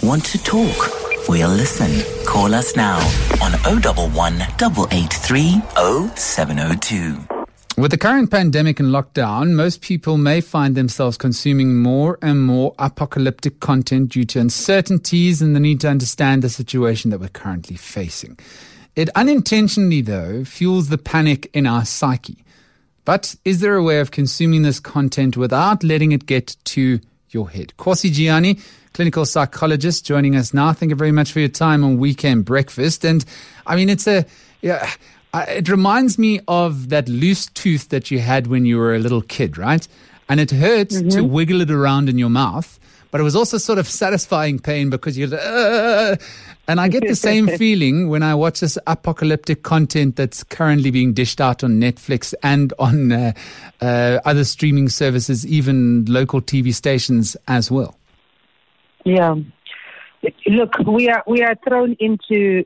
Want to talk? We'll listen. Call us now on 011 883 0702. With the current pandemic and lockdown, most people may find themselves consuming more and more apocalyptic content due to uncertainties and the need to understand the situation that we're currently facing. It unintentionally, though, fuels the panic in our psyche. But is there a way of consuming this content without letting it get to your head? Kgosi Jiyane, clinical psychologist, joining us now. Thank you very much for your time on Weekend Breakfast. And I mean, it reminds me of that loose tooth that you had when you were a little kid, right? And it hurts to wiggle it around in your mouth, but it was also sort of satisfying pain because you're and I get the same feeling when I watch this apocalyptic content that's currently being dished out on Netflix and on other streaming services, even local TV stations as well. Yeah. Look, we are thrown into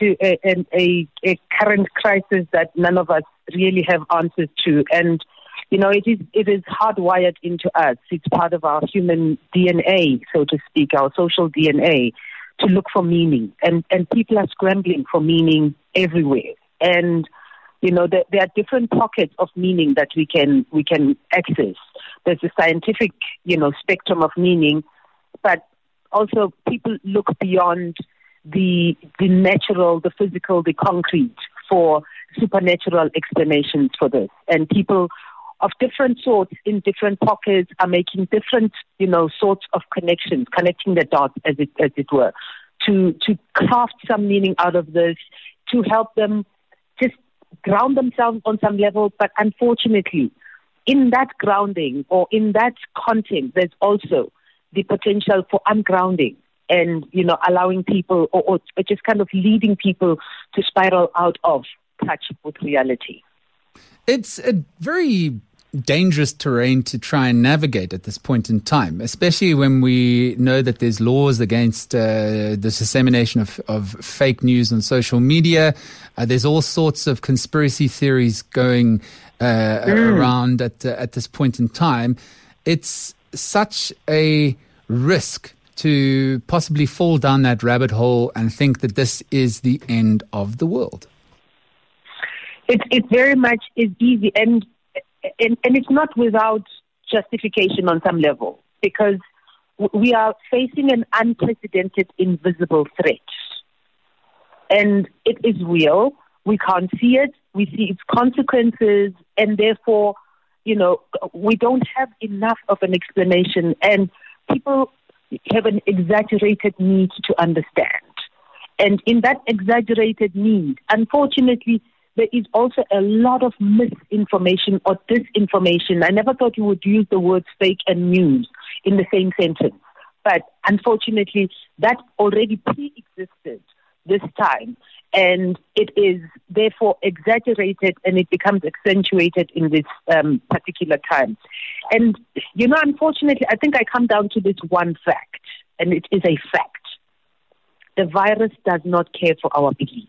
a current crisis that none of us really have answers to, and it is hardwired into us. It's part of our human DNA, so to speak, our social DNA, to look for meaning, and people are scrambling for meaning everywhere. And there are different pockets of meaning that we can access. There's a scientific spectrum of meaning, but also, people look beyond the natural, the physical, the concrete for supernatural explanations for this. And people of different sorts in different pockets are making different, sorts of connections, connecting the dots, as it were, to craft some meaning out of this, to help them just ground themselves on some level. But unfortunately, in that grounding or in that content, there's also the potential for ungrounding and, allowing people or just kind of leading people to spiral out of touch with reality. It's a very dangerous terrain to try and navigate at this point in time, especially when we know that there's laws against the dissemination of fake news on social media. There's all sorts of conspiracy theories going around at this point in time. It's such a risk to possibly fall down that rabbit hole and think that this is the end of the world. It very much is easy, and it's not without justification on some level, because we are facing an unprecedented invisible threat, and it is real. We can't see it. We see its consequences, and therefore, we don't have enough of an explanation, and people have an exaggerated need to understand. And in that exaggerated need, unfortunately, there is also a lot of misinformation or disinformation. I never thought you would use the words fake and news in the same sentence. But unfortunately, that already pre-existed this time. And it is therefore exaggerated, and it becomes accentuated in this particular time. And, unfortunately, I think I come down to this one fact, and it is a fact. The virus does not care for our beliefs.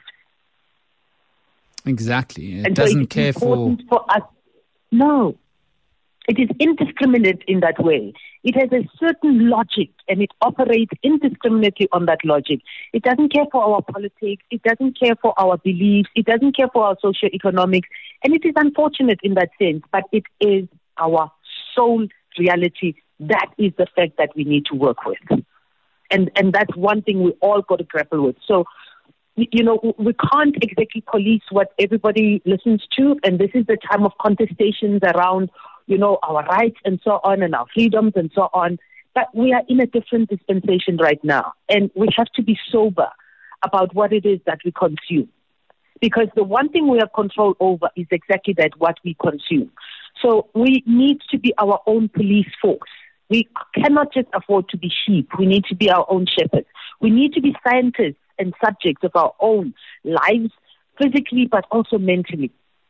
Exactly. It doesn't care for us. No. It is indiscriminate in that way. It has a certain logic, and it operates indiscriminately on that logic. It doesn't care for our politics. It doesn't care for our beliefs. It doesn't care for our socioeconomics. And it is unfortunate in that sense, but it is our sole reality. That is the fact that we need to work with. And that's one thing we all got to grapple with. So, we can't exactly police what everybody listens to, and this is the time of contestations around our rights and so on, and our freedoms and so on. But we are in a different dispensation right now, and we have to be sober about what it is that we consume. Because the one thing we have control over is exactly that, what we consume. So we need to be our own police force. We cannot just afford to be sheep. We need to be our own shepherds. We need to be scientists and subjects of our own lives, physically, but also mentally.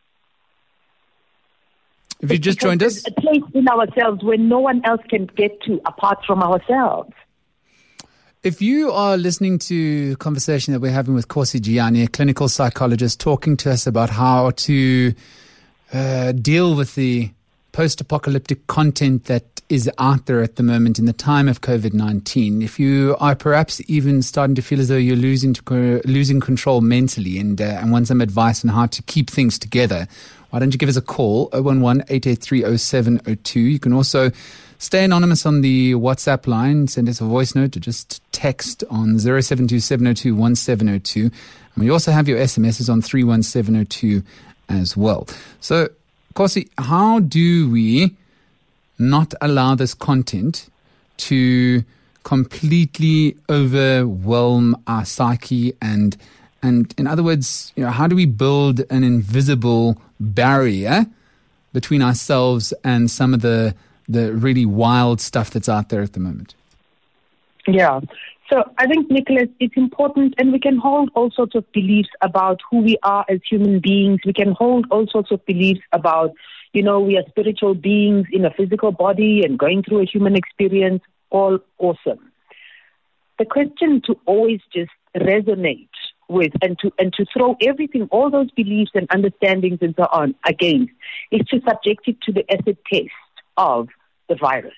If you just joined us, a place in ourselves where no one else can get to apart from ourselves. If you are listening to the conversation that we're having with Kgosi Jiyane, a clinical psychologist, talking to us about how to deal with the post-apocalyptic content that is out there at the moment in the time of COVID-19, if you are perhaps even starting to feel as though you're losing control mentally and want some advice on how to keep things together, why don't you give us a call, 011-883-0702. You can also stay anonymous on the WhatsApp line, send us a voice note or just text on 072-702-1702. And we also have your SMSs on 31702 as well. So, Kosi, how do we not allow this content to completely overwhelm our psyche and in other words, how do we build an invisible barrier between ourselves and some of the really wild stuff that's out there at the moment? Yeah. So I think, Nicholas, it's important, and we can hold all sorts of beliefs about who we are as human beings. We can hold all sorts of beliefs about, we are spiritual beings in a physical body and going through a human experience. All awesome. The question to always just resonate with and to throw everything, all those beliefs and understandings and so on against, is to subject it to the acid test of the virus.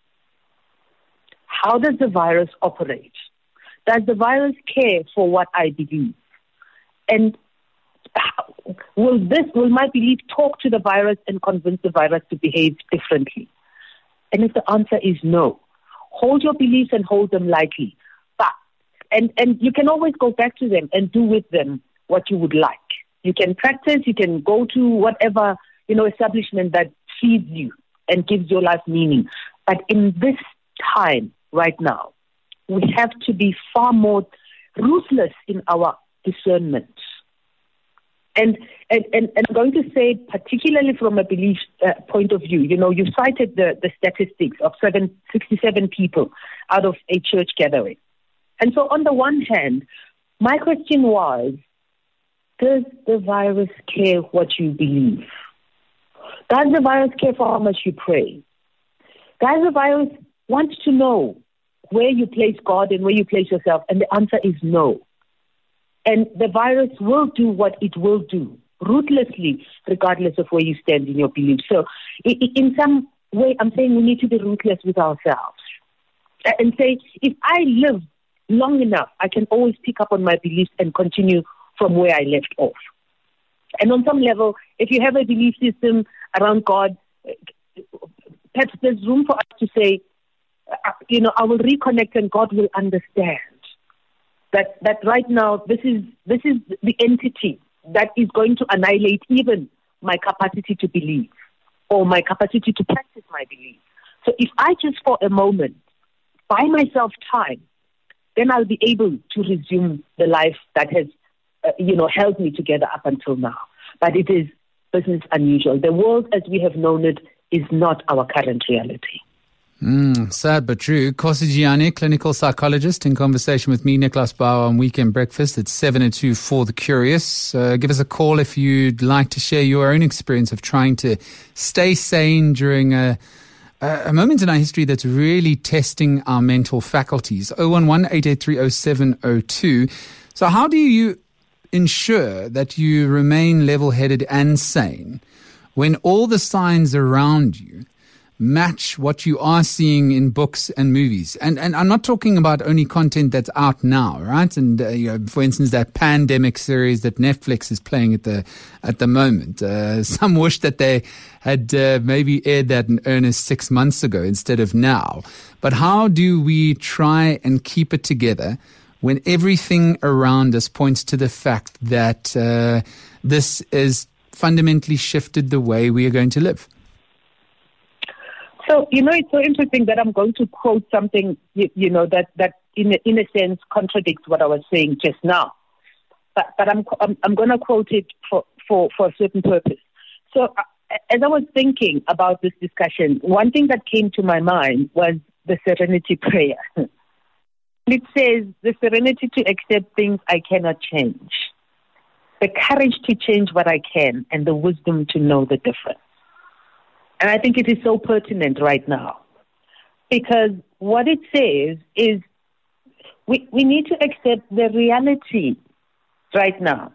How does the virus operate? Does the virus care for what I believe? And will my belief talk to the virus and convince the virus to behave differently? And if the answer is no, hold your beliefs and hold them lightly. And you can always go back to them and do with them what you would like. You can practice, you can go to whatever, establishment that feeds you and gives your life meaning. But in this time right now, we have to be far more ruthless in our discernment. And I'm going to say, particularly from a belief point of view, you cited the statistics of 67 people out of a church gathering. And so on the one hand, my question was, does the virus care what you believe? Does the virus care for how much you pray? Does the virus want to know where you place God and where you place yourself? And the answer is no. And the virus will do what it will do, ruthlessly, regardless of where you stand in your beliefs. So in some way, I'm saying we need to be ruthless with ourselves and say, if I live long enough, I can always pick up on my beliefs and continue from where I left off. And on some level, if you have a belief system around God, perhaps there's room for us to say, I will reconnect and God will understand that right now this is the entity that is going to annihilate even my capacity to believe or my capacity to practice my belief. So if I just for a moment buy myself time, then I'll be able to resume the life that has, held me together up until now. But it is business unusual. The world as we have known it is not our current reality. Sad but true. Kosi Gianni, clinical psychologist, in conversation with me, Nicholas Bauer, on Weekend Breakfast at 7:02 for the curious. Give us a call if you'd like to share your own experience of trying to stay sane during a moment in our history that's really testing our mental faculties. 011-883-0702. So how do you ensure that you remain level-headed and sane when all the signs around you match what you are seeing in books and movies? And I'm not talking about only content that's out now, right? And for instance, that Pandemic series that Netflix is playing at the moment. Some wish that they had maybe aired that in earnest 6 months ago instead of now. But how do we try and keep it together when everything around us points to the fact that this is fundamentally shifted the way we are going to live? So, it's so interesting that I'm going to quote something, that in a sense contradicts what I was saying just now. But I'm going to quote it for a certain purpose. So, as I was thinking about this discussion, one thing that came to my mind was the serenity prayer. It says, the serenity to accept things I cannot change, the courage to change what I can, and the wisdom to know the difference. And I think it is so pertinent right now, because what it says is we need to accept the reality right now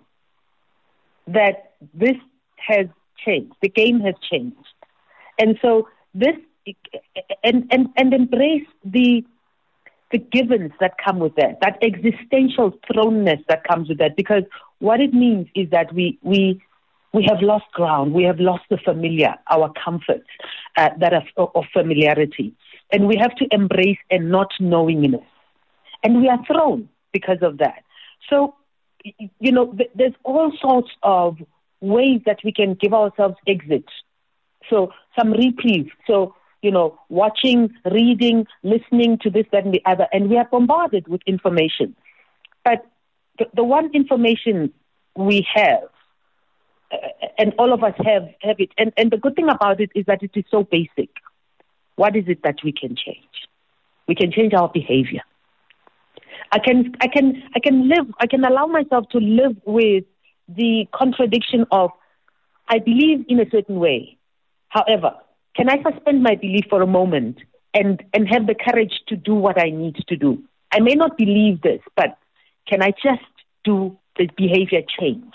that this has changed. The game has changed. And so this embrace the givens that come with that existential thrownness that comes with that, because what it means is that we have lost ground, we have lost the familiar, our comforts that are of familiarity, and we have to embrace a not knowingness, and we are thrown because of that. So, there's all sorts of ways that we can give ourselves exit. So some reprieve. So, watching, reading, listening to this, that, and the other. And we are bombarded with information. But the one information we have, and all of us have it, and the good thing about it is that it is so basic. What is it that we can change? We can change our behavior. I can allow myself to live with the contradiction of, I believe in a certain way. However, can I suspend my belief for a moment and have the courage to do what I need to do? I may not believe this, but can I just do the behavior change?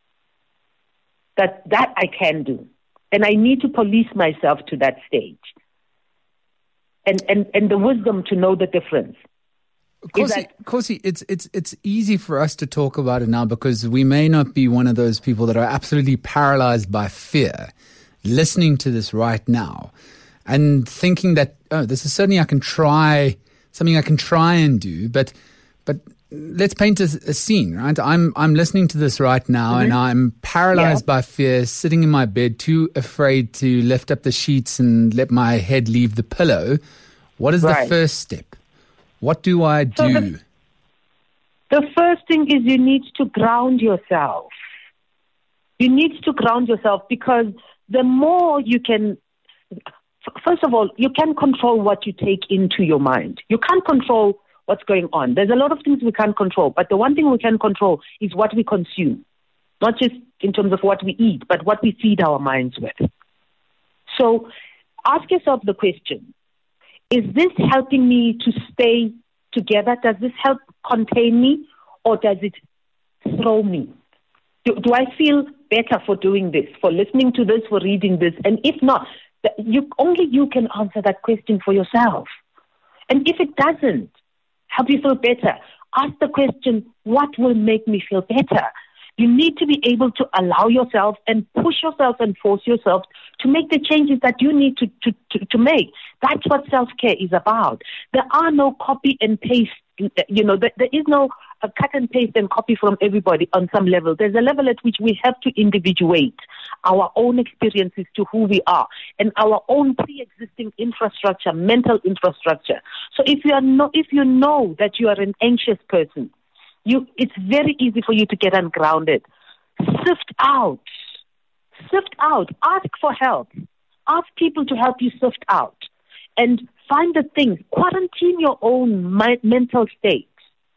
That I can do. And I need to police myself to that stage. And the wisdom to know the difference. Kosi, it's easy for us to talk about it now because we may not be one of those people that are absolutely paralyzed by fear, listening to this right now and thinking that, this is certainly something I can try and do, but let's paint a scene, right? I'm listening to this right now and I'm paralyzed by fear, sitting in my bed, too afraid to lift up the sheets and let my head leave the pillow. What is the first step? What do I do? The first thing is you need to ground yourself. You need to ground yourself because the more you can, first of all, you can control what you take into your mind. You can't control what's going on. There's a lot of things we can't control, but the one thing we can control is what we consume, not just in terms of what we eat, but what we feed our minds with. So ask yourself the question, is this helping me to stay together? Does this help contain me or does it throw me? Do I feel better for doing this, for listening to this, for reading this? And if not, only you can answer that question for yourself. And if it doesn't help you feel better, ask the question, what will make me feel better? You need to be able to allow yourself and push yourself and force yourself to make the changes that you need to make. That's what self-care is about. There are no copy and paste, there is no cut and paste and copy from everybody on some level. There's a level at which we have to individuate our own experiences to who we are and our own pre-existing infrastructure, mental infrastructure. So if you know that you are an anxious person, it's very easy for you to get ungrounded. Sift out. Ask for help. Ask people to help you sift out. And find the things. Quarantine your own mental state.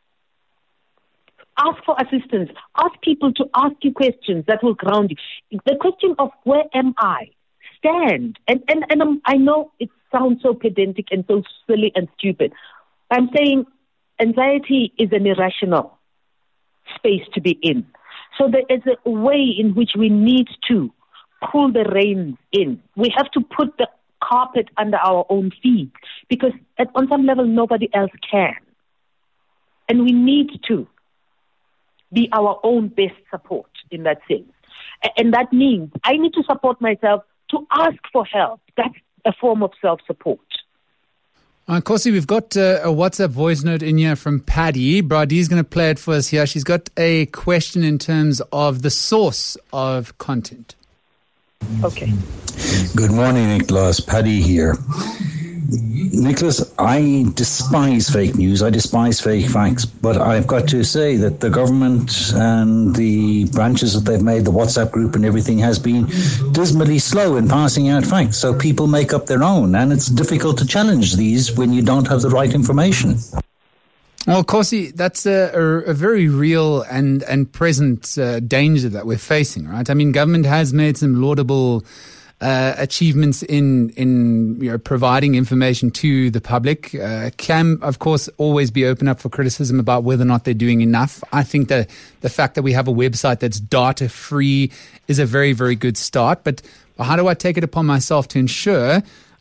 Ask for assistance. Ask people to ask you questions that will ground you. The question of where am I? Stand. And I know it sounds so pedantic and so silly and stupid. I'm saying anxiety is an irrational space to be in. So there is a way in which we need to pull the reins in. We have to put the carpet under our own feet because on some level nobody else can. And we need to be our own best support in that sense. And that means I need to support myself to ask for help. That's a form of self-support. Kosi, we've got a WhatsApp voice note in here from Paddy. Brady's going to play it for us here. She's got a question in terms of the source of content. Okay. Good morning, Nicholas. Paddy here. Nicholas, I despise fake news. I despise fake facts. But I've got to say that the government and the branches that they've made, the WhatsApp group and everything has been dismally slow in passing out facts. So people make up their own. And it's difficult to challenge these when you don't have the right information. Well, Kosi, that's a very real and present danger that we're facing, right? I mean, government has made some laudable achievements in providing information to the public. Can, of course, always be open up for criticism about whether or not they're doing enough. I think that the fact that we have a website that's data-free is a very, very good start. But how do I take it upon myself to ensure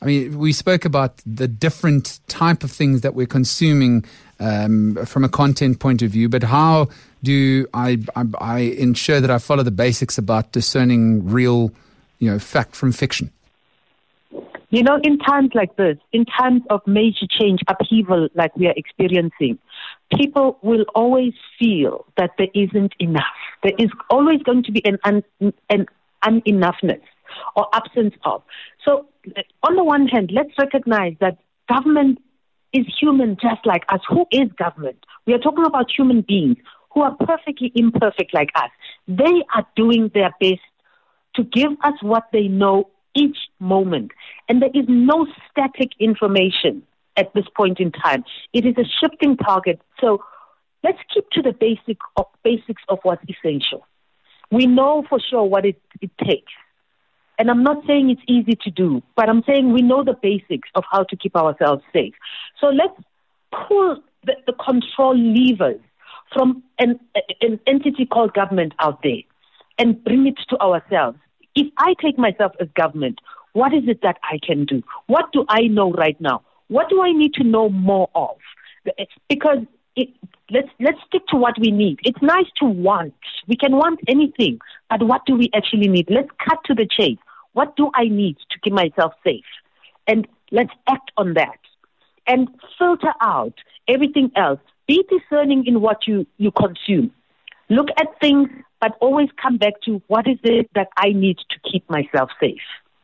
I mean, we spoke about the different type of things that we're consuming from a content point of view, but how do I ensure that I follow the basics about discerning real, fact from fiction? In times like this, in times of major change, upheaval like we are experiencing, people will always feel that there isn't enough. There is always going to be an unenoughness or absence of. So on the one hand, let's recognize that government is human just like us. Who is government? We are talking about human beings who are perfectly imperfect like us. They are doing their best to give us what they know each moment. And there is no static information at this point in time. It is a shifting target. So let's keep to the basics of what's essential. We know for sure what it takes. And I'm not saying it's easy to do, but I'm saying we know the basics of how to keep ourselves safe. So let's pull the control levers from an entity called government out there and bring it to ourselves. If I take myself as government, what is it that I can do? What do I know right now? What do I need to know more of? Because let's stick to what we need. It's nice to want. We can want anything, but what do we actually need? Let's cut to the chase. What do I need to keep myself safe? And let's act on that. And filter out everything else. Be discerning in what you consume. Look at things, but always come back to what is it that I need to keep myself safe.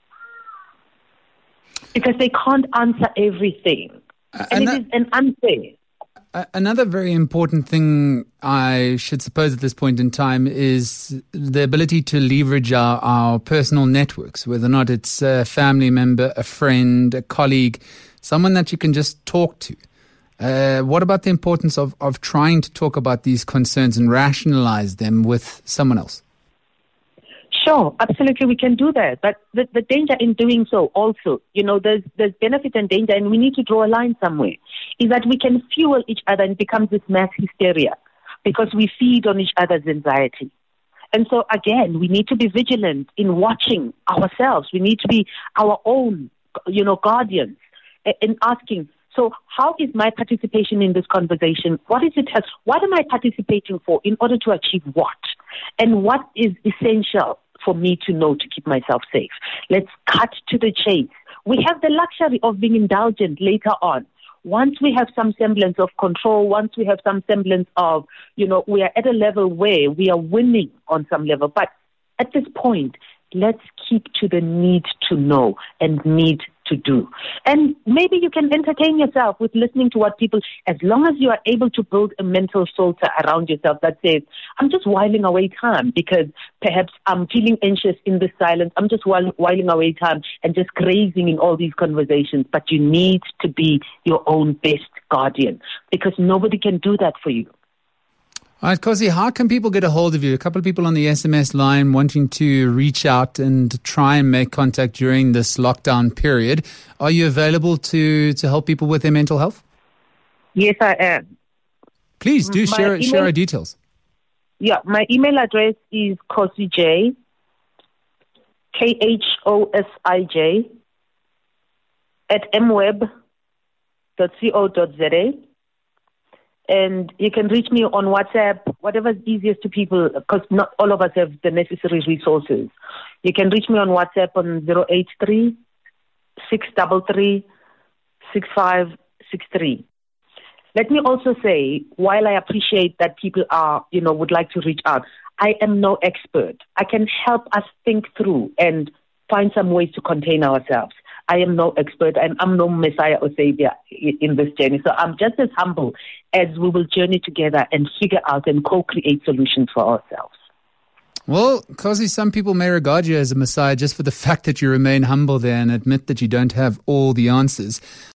Because they can't answer everything. And it is unfair. Another very important thing I should suppose at this point in time is the ability to leverage our personal networks, whether or not it's a family member, a friend, a colleague, someone that you can just talk to. What about the importance of trying to talk about these concerns and rationalize them with someone else? Sure, absolutely, we can do that. But the danger in doing so also, there's benefit and danger, and we need to draw a line somewhere, is that we can fuel each other and become this mass hysteria because we feed on each other's anxiety. And so, again, we need to be vigilant in watching ourselves. We need to be our own, guardians in asking, so how is my participation in this conversation? What am I participating for in order to achieve what? And what is essential for me to know to keep myself safe? Let's cut to the chase. We have the luxury of being indulgent later on. Once we have some semblance of control, once we have some semblance of, we are at a level where we are winning on some level. But at this point, let's keep to the need to know and need to do. And maybe you can entertain yourself with listening to what people, as long as you are able to build a mental filter around yourself that says, I'm just whiling away time because perhaps I'm feeling anxious in this silence. I'm just whiling away time and just grazing in all these conversations. But you need to be your own best guardian because nobody can do that for you. All right, Khosi, how can people get a hold of you? A couple of people on the SMS line wanting to reach out and try and make contact during this lockdown period. Are you available to help people with their mental health? Yes, I am. Please do share our details. Yeah, my email address is KhosiJ, KHOSIJ, @mweb.co.za. And you can reach me on WhatsApp, whatever's easiest to people, because not all of us have the necessary resources. You can reach me on WhatsApp on 083 633 6563. Let me also say, while I appreciate that people would like to reach out, I am no expert. I can help us think through and find some ways to contain ourselves. I am no expert and I'm no messiah or savior in this journey. So I'm just as humble as we will journey together and figure out and co-create solutions for ourselves. Well, Khosi, some people may regard you as a messiah just for the fact that you remain humble there and admit that you don't have all the answers.